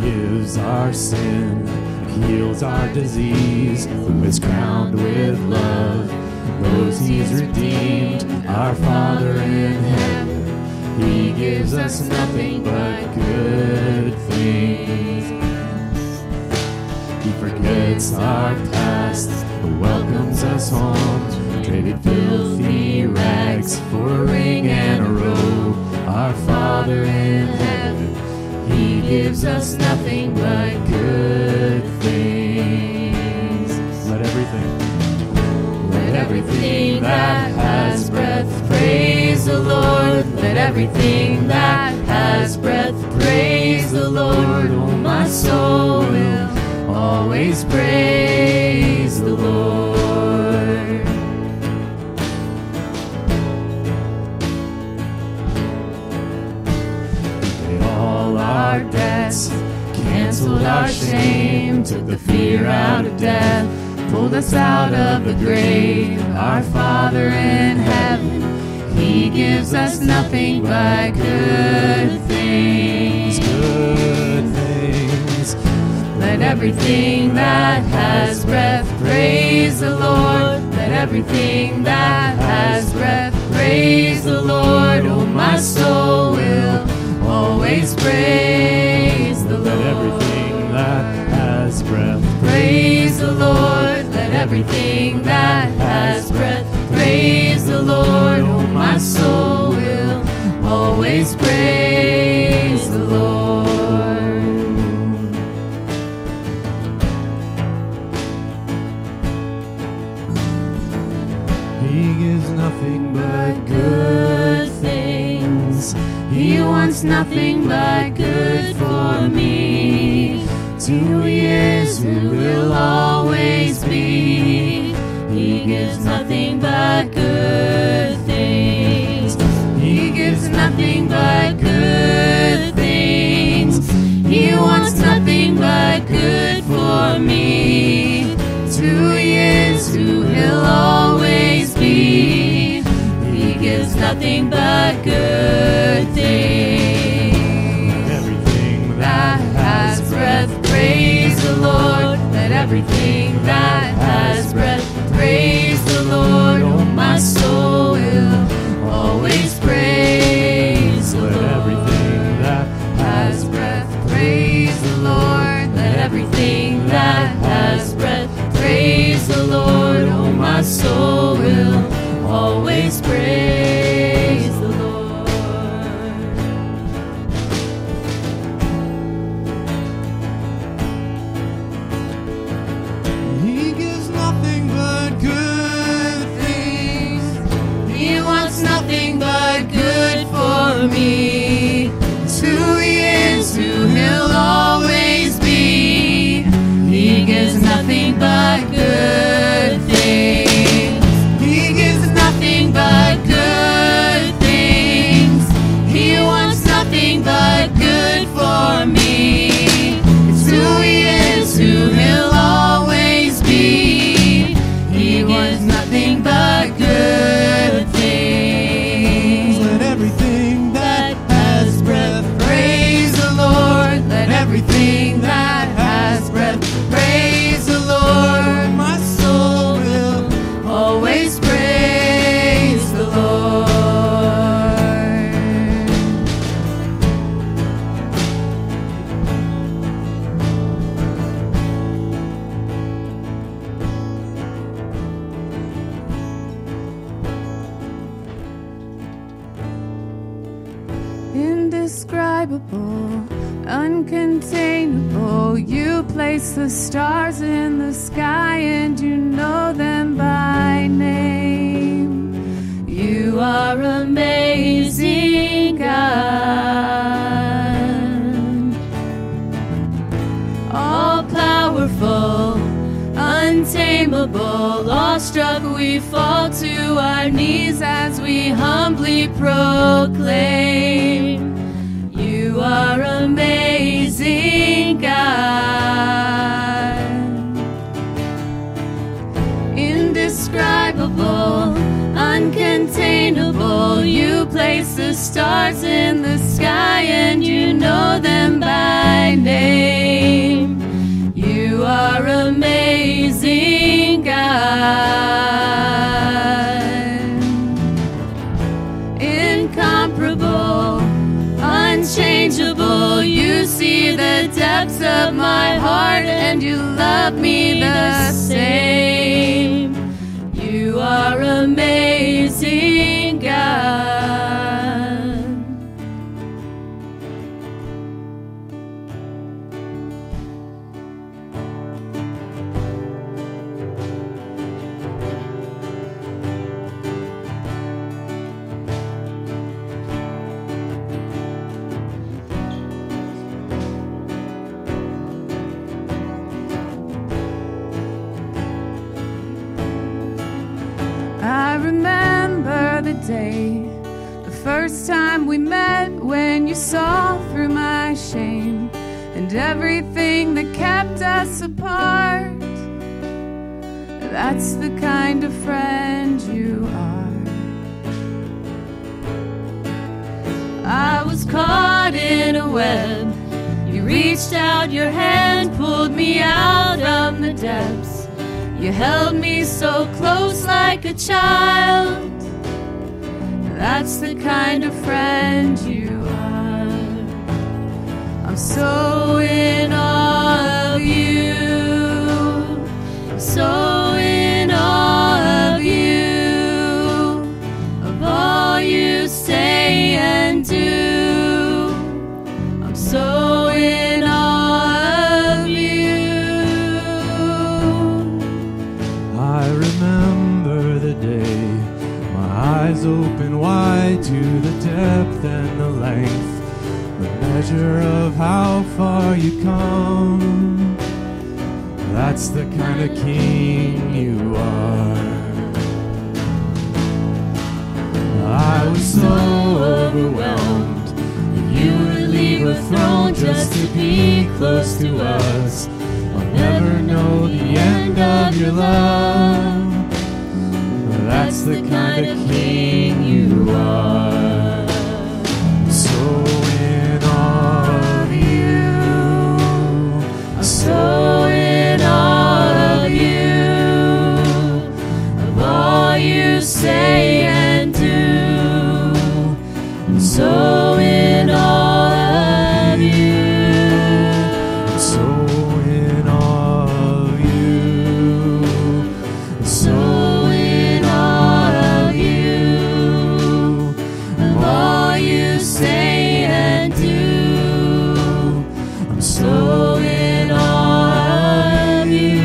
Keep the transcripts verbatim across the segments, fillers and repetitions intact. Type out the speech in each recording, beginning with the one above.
forgives our sin, heals our disease, who is crowned with love. Those he's redeemed, our Father in heaven. He gives us nothing but good things. He forgets our past, welcomes us home, traded filthy rags for a ring and a robe. Our Father in heaven, He gives us nothing but good things. Let everything, let everything that has breath praise the Lord. Let everything that has breath praise the Lord. Oh, my soul will always praise the Lord. Our debts, canceled our shame, took the fear out of death, pulled us out of the grave. Our Father in heaven, He gives us nothing but good things, good things. Let everything that has breath praise the Lord. Let everything that has breath praise the Lord. Oh, my soul will always praise the Lord. Let everything that has breath praise the Lord. Let everything that has breath praise the Lord. Oh, my soul will always praise the Lord. He gives nothing but good things. He wants nothing but good for me. It's who He is, who will always be. He gives nothing but good things. He gives nothing but good things. He wants nothing but good for me. It's who He is, who He'll always be. He gives nothing but good things. Everything that has breath, praise the Lord. Let everything that has breath, praise the Lord. Oh, my soul will always praise the Lord. Let everything that has breath, praise the Lord. Let everything that has breath, praise the Lord. Oh, my soul will always praise the Lord. He gives nothing but good things. He wants nothing but good for me. It's who He is, who He'll always be. He gives nothing but good things. He gives nothing but good things. He wants nothing but good for me. It's who He is, who He'll always be. He wants nothing but good things. Let everything that has breath praise the Lord. Let everything that has breath praise the Lord. My soul will always praise the Lord. Indescribable, uncontainable, you place the stars in the sky and you know them by name. You are amazing, God. All powerful, untamable, awestruck we fall to our knees as we humbly proclaim. You are amazing, God. Indescribable, uncontainable, you place the stars in the sky and you know them by name. are amazing, God. Incomparable, unchangeable, you see the depths of my heart and you love me the same. You are amazing, God. I remember the day, the first time we met, when you saw through my shame and everything that kept us apart. That's the kind of friend you are. I was caught in a web. You reached out your hand, pulled me out of the depths. You held me so close like a child. That's the kind of friend you are. I'm so in awe of you. I'm so in awe of you, of all you say and do. I'm so in awe of you. I remember the day my eyes open wide to the depth and the length, the measure of how far you come. That's the kind of king you are. I was so overwhelmed that you would leave a throne just to be close to us. I'll never know the end of your love. That's the kind of king you are. So in awe of you. I'm so in awe of you, of all you say and do. I'm so in awe of you. I'm so in awe of you. I'm so in awe of you, of all you say and do. I'm so in awe of you.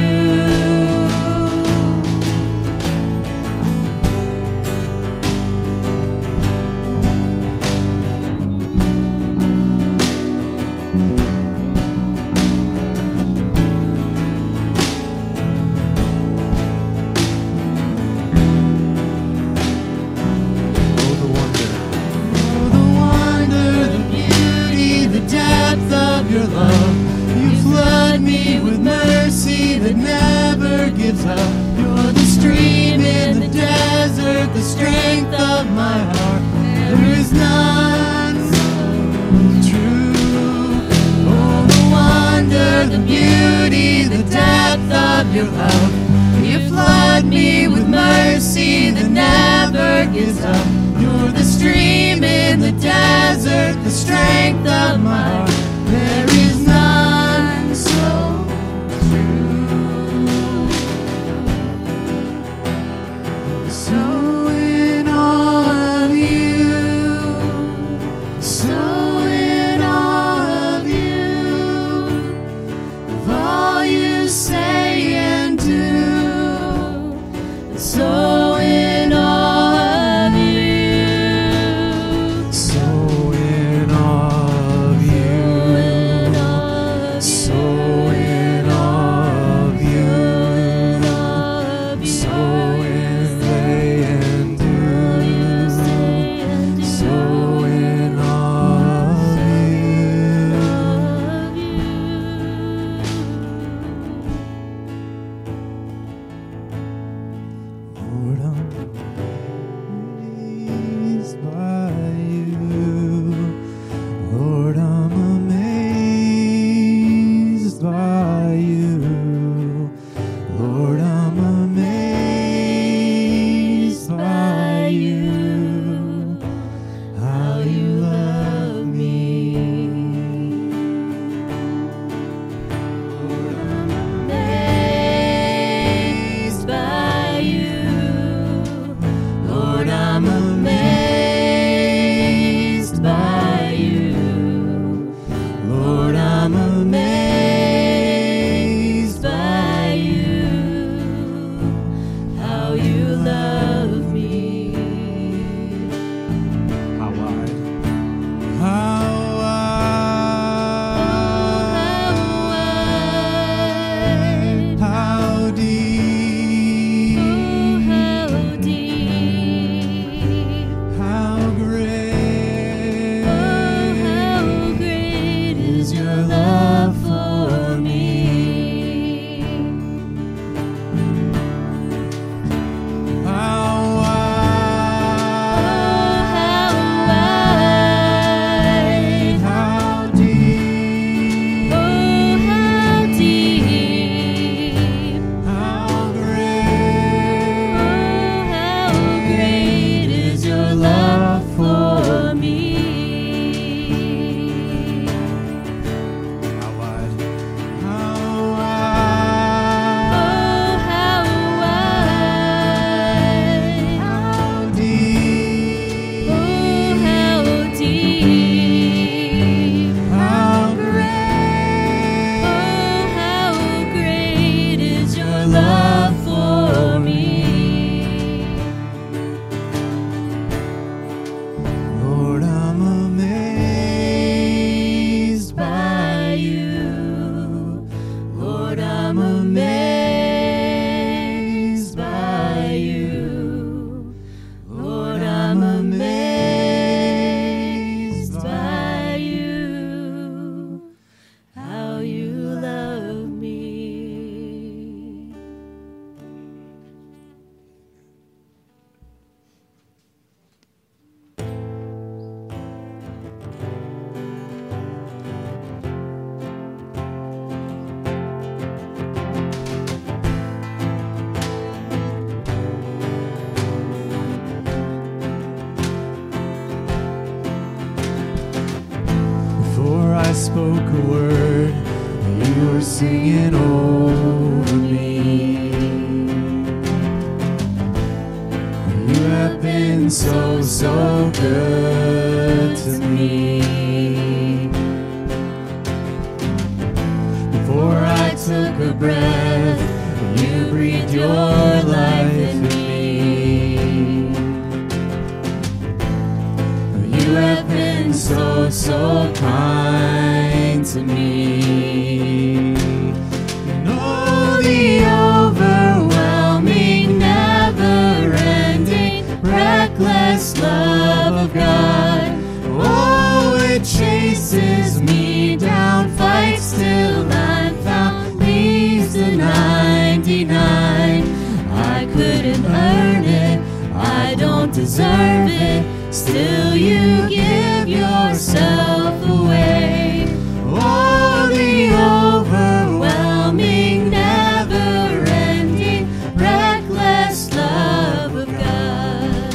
Oh, the wonder. Oh, the wonder, the beauty, the depth of your love. You flood me with mercy that never gives up. You're the stream in the desert, the strength of my heart. There is none so true. Oh, the wonder, the beauty, the depth of your love. You flood me with mercy that never gives up. You're the stream in the desert, the strength of my heart. There is none so true. So in awe of you, so in awe of you, of all you say and do. So in awe of you, so in awe of you, so in awe of you, so in say and do, so in awe I spoke a word, you were singing over me. You have been so, so good to me. Before I took a breath, you breathed your life in me. You have been so, so kind to me. And oh, the overwhelming, never-ending, reckless love of God. Oh, it chases me down, fights till I'm found, leaves the ninety-nine. I couldn't earn it, I don't deserve it, still you give yourself away. Oh, the overwhelming, never-ending, reckless love of God.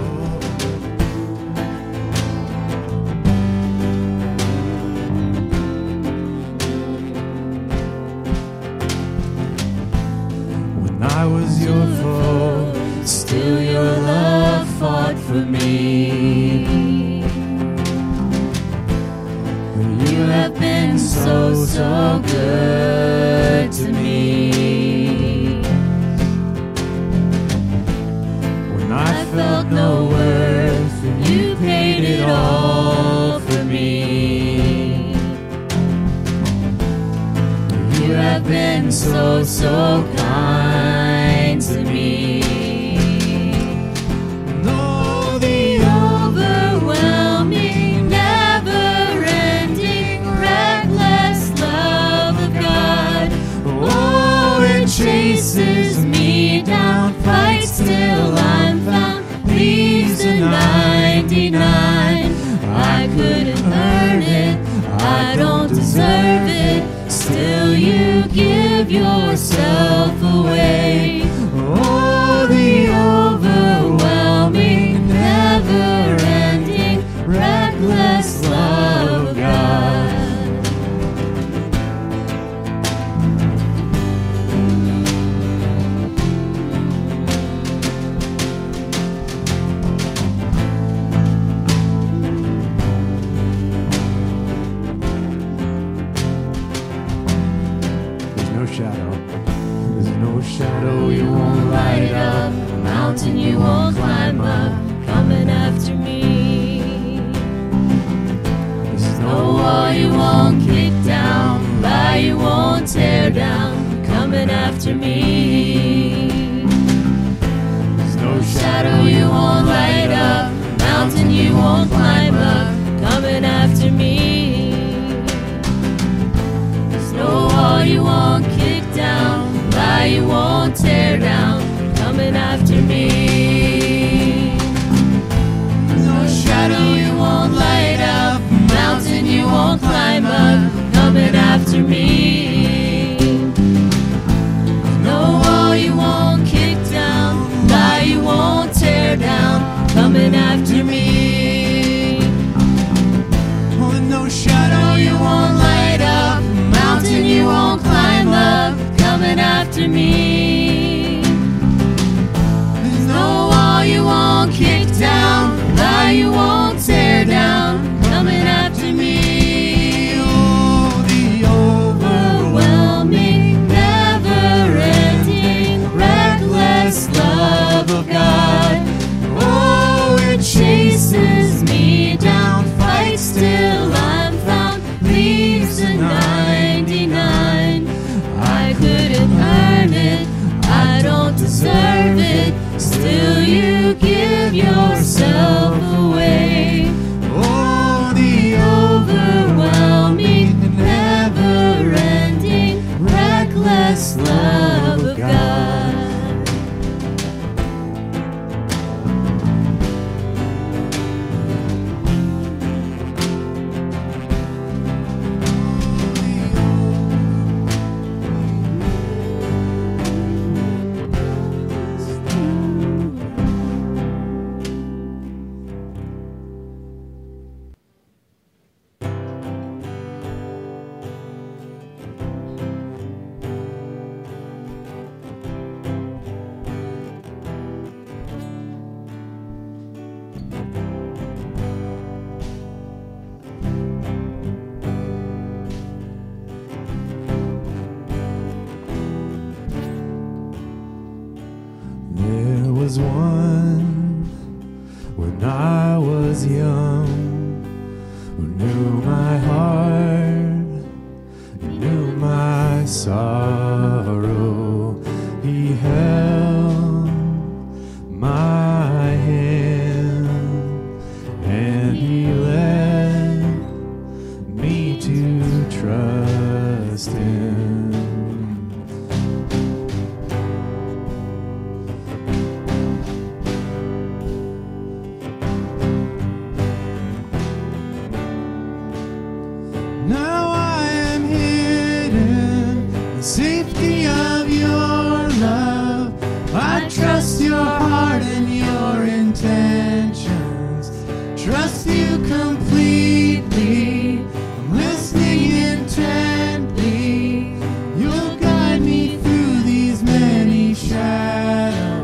When I was your foe, still your love fought for me. You have been so, so good to me. When I felt no worth, you paid it all for me. You have been so, so kind to me. No, the overwhelming, never-ending, reckless love of God. Oh, it chases me down, fights till I'm found, leaves a ninety-nine. I couldn't earn it, I don't deserve it, still you give yourself away. Oh, the overwhelming, never-ending, reckless love of God. There's no shadow. There's no shadow you won't light up, mountain you won't climb up, coming after me. There's no wall you won't kick down, lie you won't tear down, coming after me. There's no shadow you won't light up, mountain you won't climb up, coming after me. There's no wall you won't kick down, lie you won't tear down, coming after me. No shadow you won't light up, mountain you won't climb up, coming after me. No wall you won't kick down, lie you won't tear down, coming after me. Oh, no shadow you won't light up, mountain you won't climb up, coming after me. There's no wall you won't kick down, lie you won't tear down, coming after me. Oh, the overwhelming, never-ending, reckless love of God. Oh, it chases me down, fights till I'm found, leaves a ninety-nine. I couldn't earn it, I don't deserve it, still you give yourself away. knew my heart, He knew my sorrow. He held my hand, and He led me to trust Him. Now I am hidden in the safety of your love. I trust your heart and your intentions. Trust you completely. I'm listening intently. You'll guide me through these many shadows.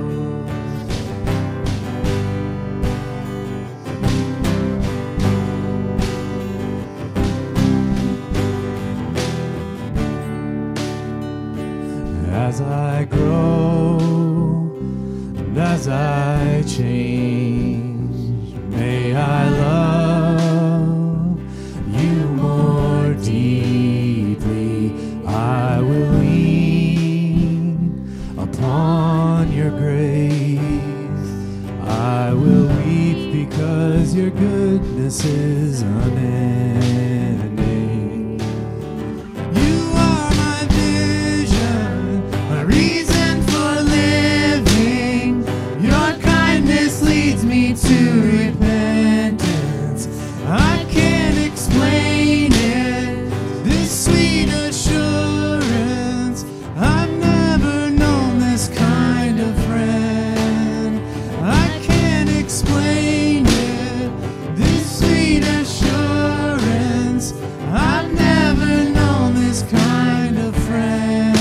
As I grow and as I change, may I love you more deeply. I will lean upon your grace. I will weep because your goodness is unending. You are my vision, my reason for living. Your kindness leads me to repentance. I can't explain it, this sweet assurance. I've never known this kind of friend. I can't explain it, this sweet assurance. I've never known this kind of friend.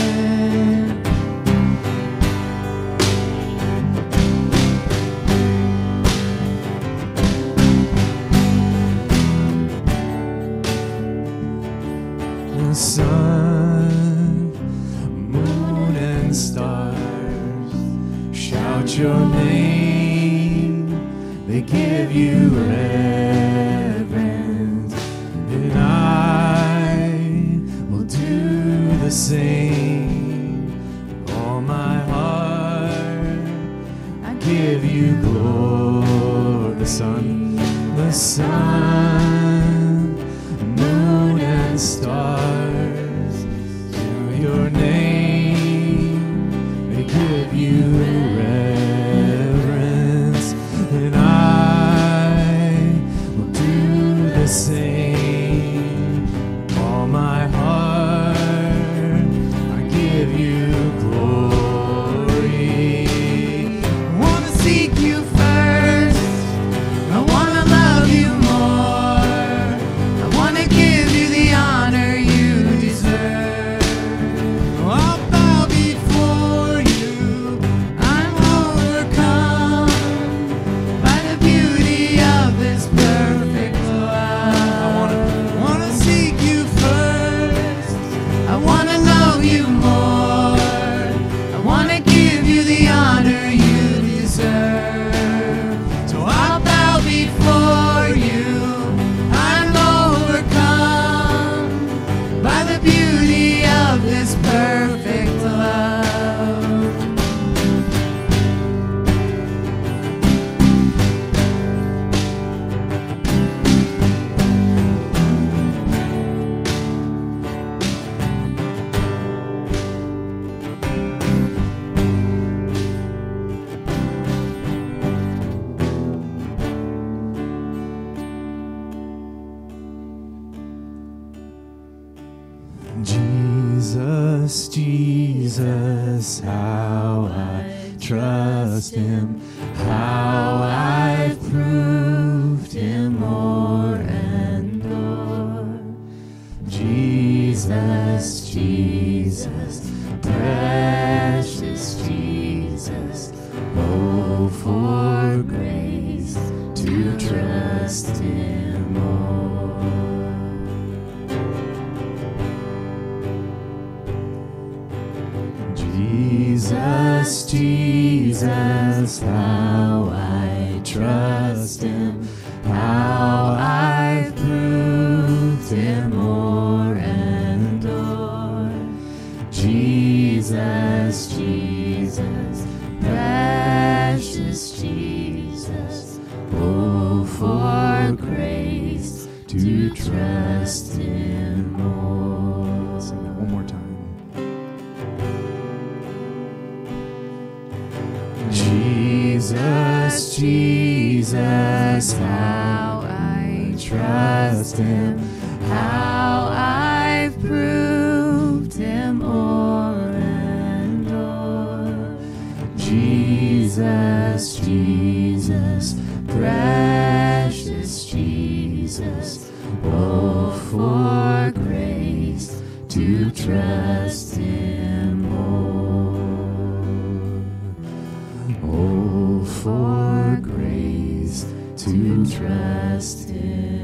The sun, moon, and stars shout your name. They give you reverence, and I will do the same. With all my heart, I give you glory. The sun, the sun, moon, and stars, to your name they give you reverence, and I will do the same. All my heart, I give you glory. I want to seek you first. I want to love you more. I want to give you the honor you deserve. I'll bow before you. I'm overcome by the beauty of this perfect love. I want to, want to seek you first. I want to love you more. I want to give you the honor you deserve. So I'll bow before you. I'm overcome by the beauty of this perfect love. Jesus, Jesus, how I trust Him, how I've proved Him more and more. Jesus, Jesus, precious Jesus, oh, for grace to trust Him more. Jesus, Jesus, how I trust Him, how I've proved to trust Him more. Sing that one more time. Jesus, Jesus, how I trust Him, how I've proved Him o'er and o'er. Jesus, Jesus, precious Jesus, oh, for grace to trust Him more. Oh, for grace to trust Him.